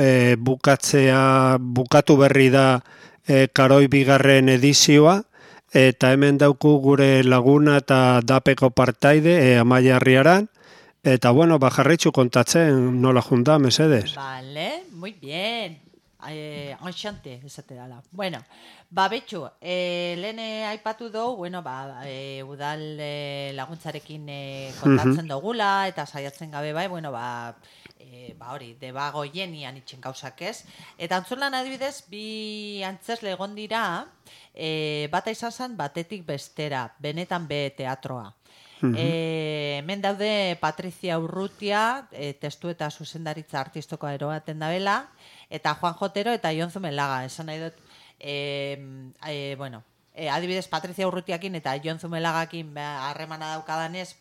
Speaker 2: bukatu berri da Karoi bigarren edizioa, eta hemen dauku gure laguna eta DAPeko partaide, Amaia Arriaran, eta bueno, jarraitzu kontatzen nola junda, mesedes.
Speaker 3: Vale, muy bien. Enchanté, esate dala. Bueno, betxu, lehen aipatu dugu, bueno, udal laguntzarekin kontatzen dugula, eta saiatzen gabe bai, bueno, hori, Debagoien ian itxen gauzak ez. Eta antzulan adibidez, bi antzesle egon dira, bata izan zen batetik bestera, benetan be teatroa. Hemen daude Patricia Urrutia, testu eta zuzendaritza artistokoa eroaten dabela, eta Juan Jotero eta Jon Zumelaga, esan nahi dut, bueno, adibidez Patricia Urrutiakin eta Jon Zumelagakin harremana daukadanez,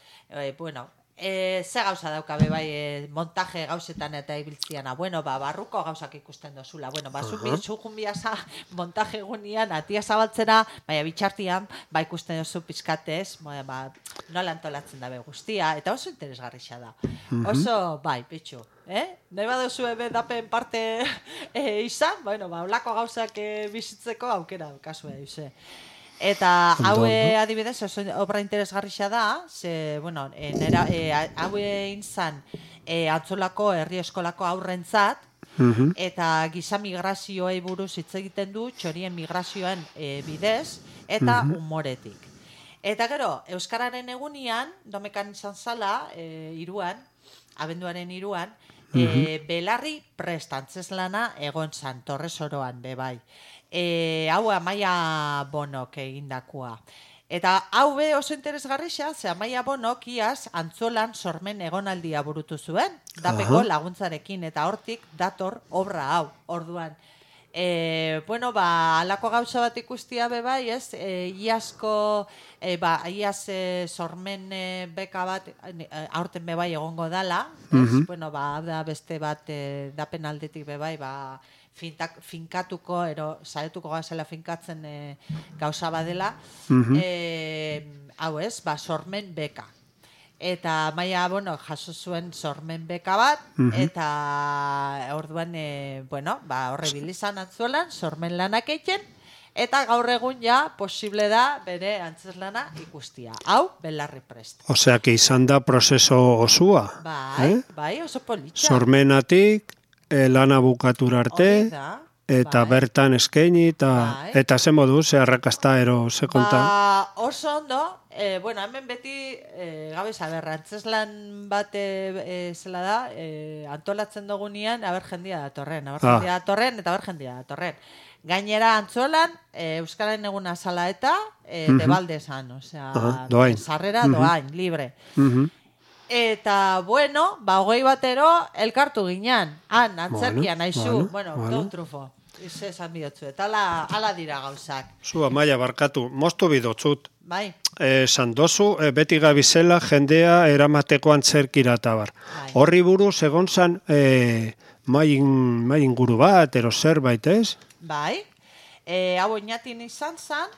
Speaker 3: ze gauza daukabe bai montaje gauzetan eta ibiltziana, bueno, barruko gauzak ikusten dozula, bueno, zujun biasa montaje egunean, atia zabaltzera, baina bitxartian, ikusten dozu pizkatez, nola antolatzen dabe guztia, eta oso interesgarrixa da. Oso, betxu, nahi baduzu dapen parte izan, bueno, olako gauzak bizitzeko aukera kasua euze. Eta hau adibidez, obra interesgarrixa da, bueno, hau egin zan Antzolako herri eskolako aurrentzat, eta giza migrazioei buruz hitz egiten du, txorien migrazioen bidez, eta humoretik. Eta gero, Euskararen egunian, domekan izan zala, abenduaren 3, belarri prest antzeslana egon zan, Torresoroan, bebai. Hau Amaia Bonok egindakoa. Eta hau oso interesgarrixa, ze Amaia Bonok iaz Antzolan sormen egonaldia burutu zuen, DAPeko laguntzarekin, eta hortik dator obra hau, orduan. Bueno, alako gauza bat ikustia bebai, ez? Iazko, iaz sormen beka bat, aurten bebai egongo dala, ez? Bueno, da beste bat DAPen aldetik bebai, finkatuko, saretuko gazela finkatzen gauza badela, hau ez, sormen beka. Eta Amaia, bueno, jaso zuen sormen beka bat, eta orduan, bueno, horre bilizan Antzolan, sormen lanak egiten, eta gaur egun posible da bere antzeslana ikustia. Hau, belarri prest.
Speaker 2: Oseak izan da prozeso osua.
Speaker 3: Bai, oso politxa.
Speaker 2: Sormenatik, lana bukatura arte, eta bertan eskaini, eta ze modu, ze arrakasta ze konta?
Speaker 3: Oso ondo, bueno, hemen beti, gabe zaberra, antzeslan bat zela da, antolatzen dugunean, aber jendia datorren, eta aber jendia datorren. Gainera Antzolan, Euskararen eguna zala eta debaldezan, osea, sarrera doain, libre. Eta, bueno, 20 batero elkartu ginean. Antzerkian, haizu, bueno, don trufo. esan bihotzu, eta ala dira gauzak.
Speaker 2: Zu, Amaia, barkatu, moztu bidotzut.
Speaker 3: Bai.
Speaker 2: Esan dozu, beti gabizela jendea eramateko antzerkira eta bar.
Speaker 3: Bai.
Speaker 2: Horri buruz egon zan mai inguru bat, ero zerbait, ez?
Speaker 3: Bai. Hau oinatin izan zan,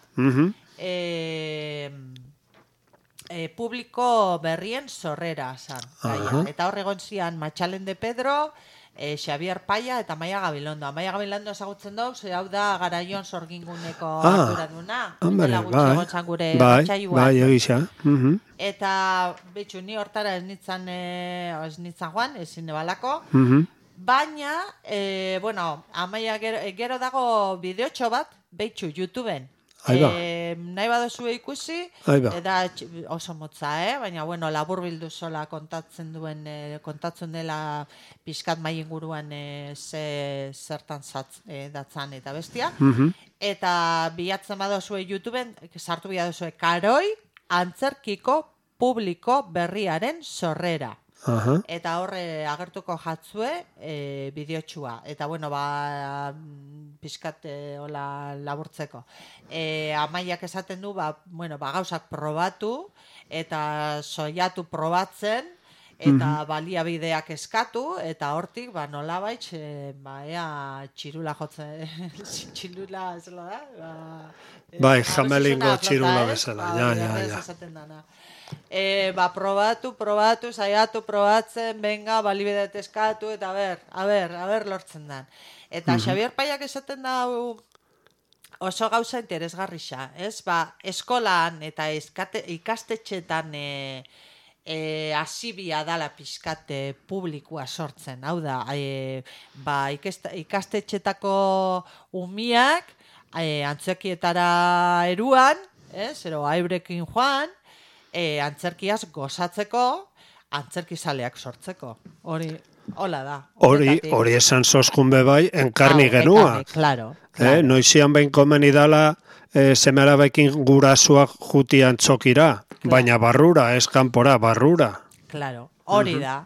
Speaker 3: publiko berrien sorrera zan. Eta hor egon zian Matxalen de Pedro, Xavier Paya eta Amaia Gabilondo. Amaia Gabilondo ezagutzen dau, hau da garaion sorginguneko arduraduna. Dela gutxi egon zan gure matxaiuan.
Speaker 2: Bai, egisa.
Speaker 3: Eta, betxu, ni hortara ez nitzan joan, ezin ebalako. Baina, bueno, Amaia gero dago bideotxo bat, betxu, YouTubeen. Nahi badozue ikusi, eta oso motza, baina, bueno, labur bildu sola kontatzen dela pixkat mai inguruan zertan datzan eta bestia. Eta bilatzen badozue YouTubeen, sartu biladozue Karoi antzerkiko publiko berriaren sorrera. Eta horre agertuko jatzue bideotxua. Eta, bueno, pixkat hola laburtzeko. Amaiak esaten du, gauzak probatu, eta soiatu probatzen, eta baliabideak eskatu, eta hortik, nolabait, ea txirula jotzen, txirula, ez da?
Speaker 2: Bai, jamelingo txirula bezala, ja.
Speaker 3: Probatu, saiatu, probatzen, venga, balibideak eskatu, eta a ber, lortzen dan. Eta Xavier Paiak esaten da oso gauza interesgarrixa, ez? Eskolan eta ikastetxetan hasibia dala pixkate publikoa sortzen. Hau da, ikastetxetako umiak antzekietara eruan, zero airekin joan, antzerkiaz gozatzeko, antzerkizaleak sortzeko. Hola da.
Speaker 2: Hori esan zoskun bebai, enkarni genua.
Speaker 3: Claro.
Speaker 2: Noizian behin komeni dala, semerabaikin gurasuak jutian txokira, baina barrura, ez kanpora, barrura.
Speaker 3: Claro, hori da.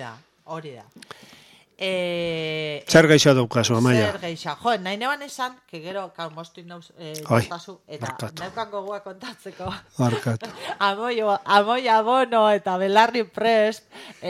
Speaker 2: Zer geixo daukazu, Amaia?
Speaker 3: Zer geixo. Jo, nahi neban esan, que gero, moztu inauz kontazu, eta neukan gogua kontatzeko.
Speaker 2: Barkatu.
Speaker 3: Amoia Bono eta Belarri Prest,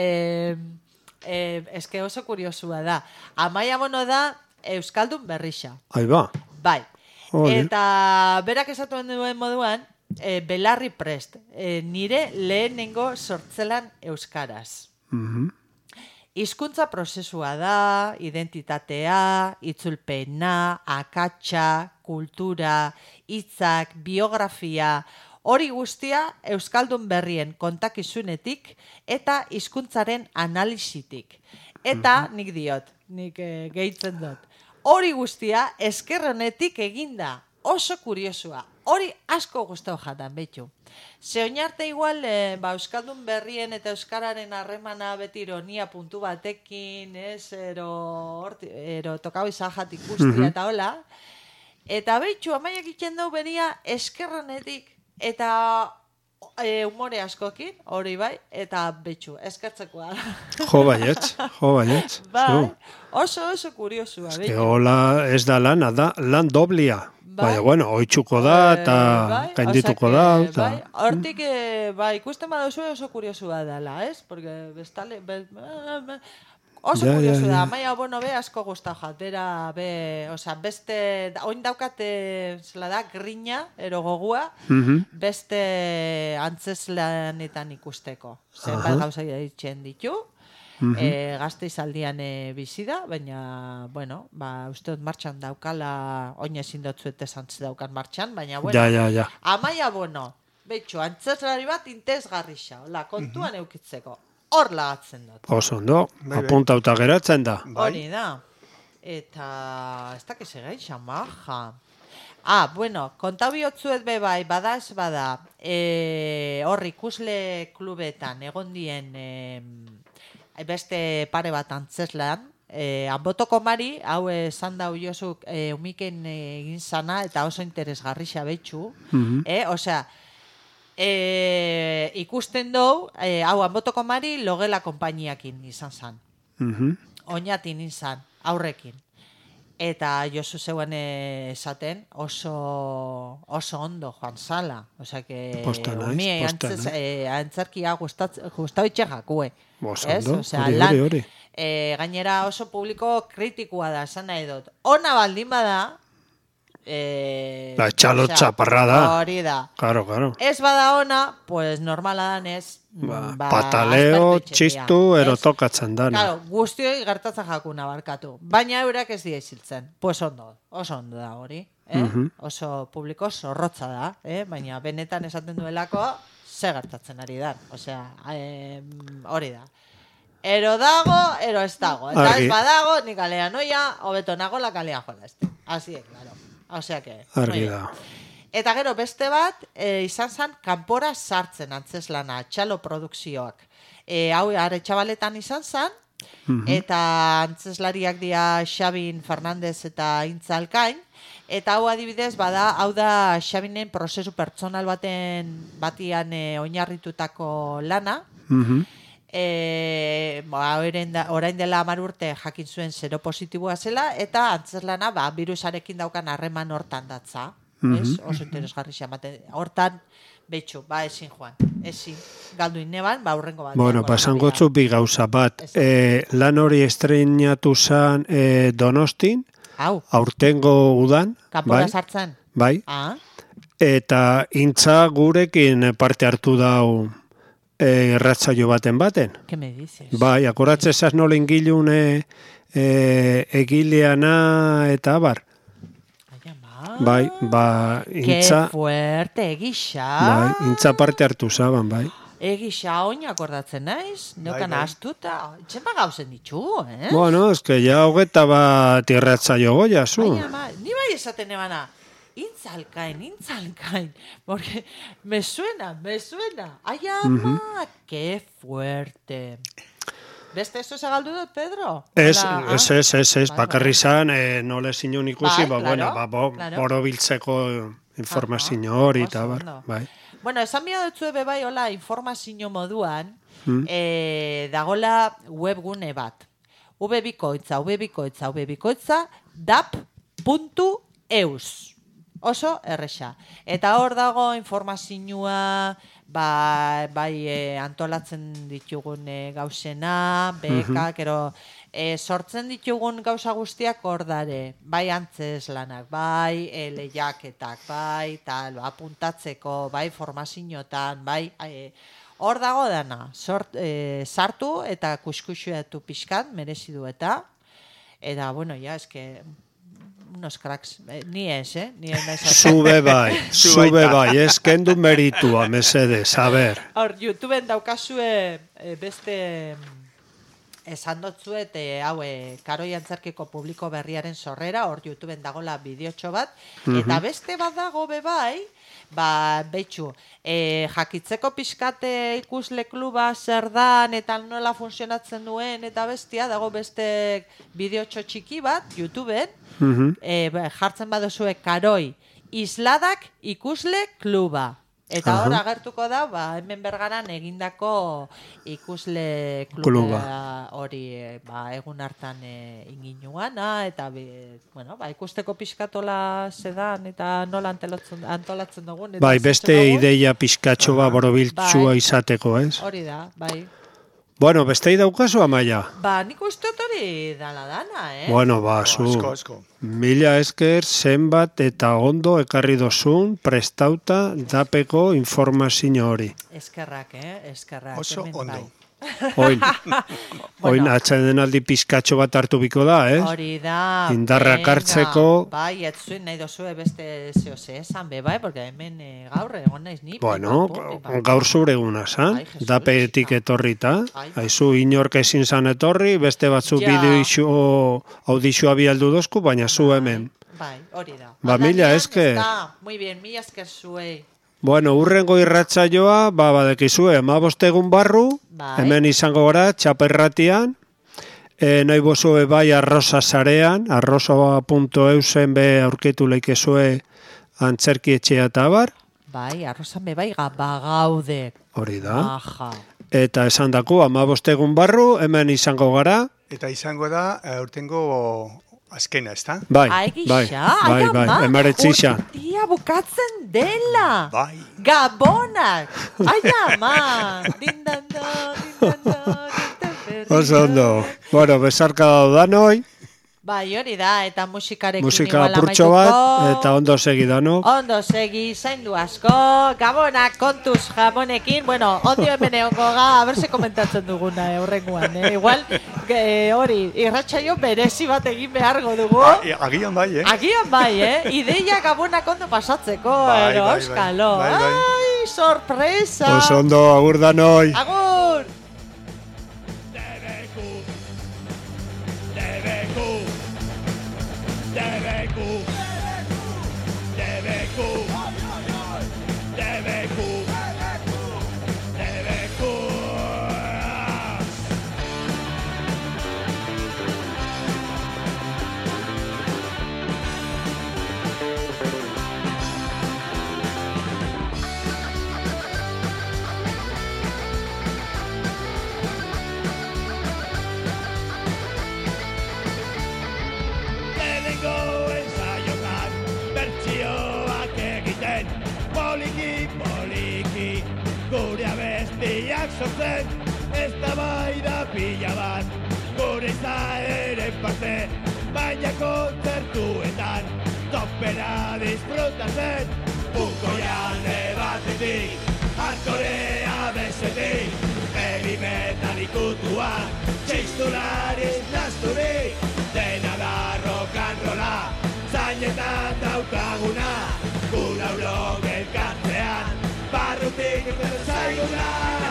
Speaker 3: eske oso kuriosua da. Amaia Bono da Euskaldun berrixa.
Speaker 2: Ba.
Speaker 3: Bai. Eta berak esatuen duen moduan, Belarri Prest, nire lehenengo sortzelan euskaraz. Hizkuntza prozesua da, identitatea, itzulpena, akatsa, kultura, hitzak, biografia, hori guztia Euskaldun berrien kontakizunetik eta hizkuntzaren analisitik. Eta nik gehitzen dut. Hori guztia eskerronetik eginda, oso kuriosua. Hori asko gustau jatan, betxu. Ze oinarte igual, Euskaldun berrien eta Euskararen harremana beti ironia puntu batekin, ero tokau izan ikustia eta hola. Eta betxu, Amaiak itzen dau beria eskerronetik eta humore askokin, hori bai, eta betxu, eskertzekoa.
Speaker 2: Jo baietz.
Speaker 3: Bai, oso kuriosua.
Speaker 2: Hola ez da lana, da lan doblia. Baina, bueno, oitzuko da, eta gaindituko da.
Speaker 3: Hortik, ikusten baduzu oso kuriosua dela, ez? Porque bestale... Oso kuriosu da, Amaia Bono be asko guztau jat, beste, oin daukate, zela da, grina, ero gogua, beste antzeslanetan ikusteko. Zenbat gauza ditzen ditu, gazte izaldian bizi da, baina, bueno, uste dut martxan daukala, oin ezin dutzuet esan daukan martxan, baina, bueno, Amaia Bono, betxo, antzeslari bat intezgarrixa, kontuan eukitzeko. Hor lagatzen dut.
Speaker 2: Oso ondo, apuntauta geratzen da.
Speaker 3: Hori da. Eta, ez dakiz egai, xamaja. Bueno, kontau bihotzuet bebai, bada ez bada, hor ikusle klubetan, egon dien beste pare bat antzeslan, Anbotoko Mari, hau esan dau jozuk umiken egin zana, eta oso interesgarrixa betxu. Osea, ikusten dou, hau Anbotoko Mari logela konpainiakin izan zan. Oinatin izan, aurrekin. Eta Josu zeuen esaten oso ondo joan zala. Osea, que antzerkia gustau itxe jakue.
Speaker 2: Ondo, hori.
Speaker 3: Gainera oso publiko kritikoa da, esan nahi dut. Ona baldin bada,
Speaker 2: txalo txaparra da.
Speaker 3: Hori da.
Speaker 2: Claro.
Speaker 3: Ez bada ona, pues normala danez,
Speaker 2: pataleo, txistu, erotokatzen da.
Speaker 3: Claro, guztioi gertatzen jakuna barkatu. Baina eurak ez dira iziltzen. Pues oso ondo da hori. Oso publiko zorrotza da. Baina benetan esaten duelako, ze gertatzen ari da. Osea, hori da. Ero dago, ero ez dago. Eta ez badago, ni kalea noia, hobeto nago la kalea jola. Así, claro. Osea que...
Speaker 2: Argi da.
Speaker 3: Eta gero beste bat, izan zen kanpora sartzen antzeslana, txalo produkzioak. Hau, Aretxabaletan izan zen, eta antzeslariak dira Xabin Fernandez eta Intzalkain, eta hau adibidez, hau da Xabinen prozesu pertsonal batian oinarritutako lana, orain dela 10 urte jakin zuen zero positiboa zela, eta antzeslana birusarekin daukan harreman hortan datza. Oso interesgarri xamaten. Hortan, betxu, ezin joan. Ezin, galdu inneban, urrengo bat.
Speaker 2: Bueno, pasangotzu bi gauza bat. Lan hori estreinatu zan Donostin, aurtengo udan.
Speaker 3: Kanpora sartzen?
Speaker 2: Bai. Eta Intza gurekin parte hartu dau erratzaio baten.
Speaker 3: Ke me dices?
Speaker 2: Bai, akoratzezaz nola ingilun egileana eta abar. Bai, Intza...
Speaker 3: Que fuerte, egisa.
Speaker 2: Bai, Intza parte hartu zaban, bai.
Speaker 3: Egisa, oin akordatzen naiz, neukan astuta. Txempa gauzen ditugu,
Speaker 2: Bueno, es que ya hogeta bat irratzaio goia, zu.
Speaker 3: Ni bai esaten ebana, Intzalkain. Porque me suena. Ai, ama, que fuerte. Beste eso se galdu dut, Pedro?
Speaker 2: Ez, bakarri zan, nole zinun ikusi, borobiltzeko informazio hori, eta bai.
Speaker 3: Bueno, esan bia dutzu bai, hola, informazio moduan, dagola webgune bat. vbikoitza, dap.eus. Oso erresa. Eta hor dago informazioa, antolatzen ditugun gauzena, bekak, sortzen ditugun gauza guztiak hor dare. Bai antzeslanak, bai lehiaketak, bai apuntatzeko, bai formazioetan, bai... Hor dago dana, sartu eta kuskuxuetu pixkat, merezi du eta bueno, ja, eske... unos cracks, ni ez, ni ez naiz.
Speaker 2: Zube bai, ez kendu meritua, mesedez, a ber.
Speaker 3: Hor, YouTubeen daukazue beste esan dotzuet, Karoi Antzerkiko publiko berriaren sorrera, hor YouTubeen dagola bideotxo bat, eta beste bat dago bai, betxu, jakitzeko pixkate ikusle kluba zer dan, eta nola funtzionatzen duen, eta bestia, dago beste bideotxo txiki bat, YouTubeen, jartzen badozue Karoi Isladak ikusle kluba. Eta hor agertuko da, hemen Bergaran egindako ikusle kluba hori egun hartan inginuana, eta ikusteko pixkatola zedan, eta nola antolatzen dugun.
Speaker 2: Bai, beste ideia pixkatxo borobiltzua izateko, ez?
Speaker 3: Hori da, bai.
Speaker 2: Bueno, bestei daukazu, Amaia?
Speaker 3: Nik uste hori dala dana,
Speaker 2: Bueno, zu. Mila esker zenbat eta ondo ekarri dozun prestauta dapeko informazio hori.
Speaker 3: Eskerrak, eskerrak.
Speaker 8: Oso ondo.
Speaker 2: Oin atxaden aldi pizkatxo bat hartu biko da,
Speaker 3: Hori da.
Speaker 2: Indarrak hartzeko.
Speaker 3: Bai, etzuen nahi dozue beste zehose esan, bai, porque hemen gaur egon naiz ni.
Speaker 2: Bueno, gaur zure eguna, zan? Dapetik etorrita. Haizu inork ezin zan etorri, beste batzu audizioa bialdu dozku, baina zu hemen.
Speaker 3: Bai, hori da.
Speaker 2: Mila esker.
Speaker 3: Muy bien, mila esker zuei.
Speaker 2: Bueno, urrengo irratzaioa, badekizue, 15 egun barru, hemen izango gara, txaperratian, nahi bozue bai arroza zarean, arroza.eusen be aurketu leikezue antzerki etxea eta bar.
Speaker 3: Bai, arrozan be bai bagaude.
Speaker 2: Hori da. Eta esan dako, 15 egun barru, hemen izango gara.
Speaker 8: Eta izango da, urtengo Azkena, ez da?
Speaker 2: Bai,
Speaker 3: Ai,
Speaker 2: bai,
Speaker 3: gisa,
Speaker 2: bai,
Speaker 3: ai,
Speaker 2: bai,
Speaker 3: ama,
Speaker 2: emaretzixa.
Speaker 3: urtia bukatzen dela.
Speaker 8: Bai.
Speaker 3: Gabonak. Ai, ama. Dindando,
Speaker 2: Oso ondo. Bueno, besarka danoi,
Speaker 3: Bai, hori da, eta musikarekin
Speaker 2: musika
Speaker 3: igual
Speaker 2: apurtxo
Speaker 3: amaituko.
Speaker 2: bat, eta ondo segi danok.
Speaker 3: Ondo segi, zaindu asko, Gabonak kontuz jamonekin, bueno, ondio hemen egongo ga, aberse komentatzen duguna, horrenguan, igual, hori, irratsaio berezi bat egin behargo dugu.
Speaker 8: Agian bai,
Speaker 3: Agian bai, ideia Gabonak ondo pasatzeko,
Speaker 8: Bai,
Speaker 3: euskalo.
Speaker 8: bai.
Speaker 3: Ai, sorpresa.
Speaker 2: Oso ondo, agur danoi.
Speaker 3: Agur.
Speaker 1: Sortzen, ez da bai da pila bat, gure izaeren parte, baina kontzertuetan, topera disfrutatzen, bukoian batetik, hardcorea besetik, heavy metal ikutua, txistulariz nazturik, dena da rock and rolla, zainetan daukaguna, gura urok elkartzean, barrutik ez zaiguna.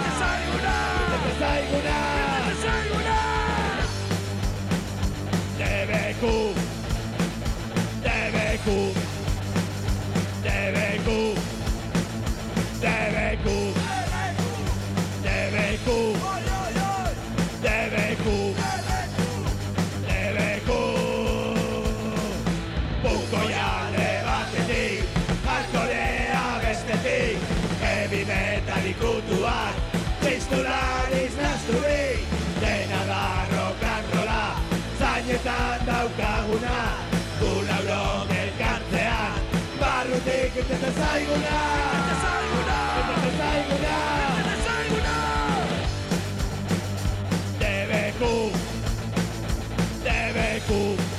Speaker 1: Ikutuak, txistulariz nazturik, dena da rock and rolla, zainetan daukaguna, gula urok elkartzean, barrutik irteten zaiguna, irteten zaiguna, DBQ,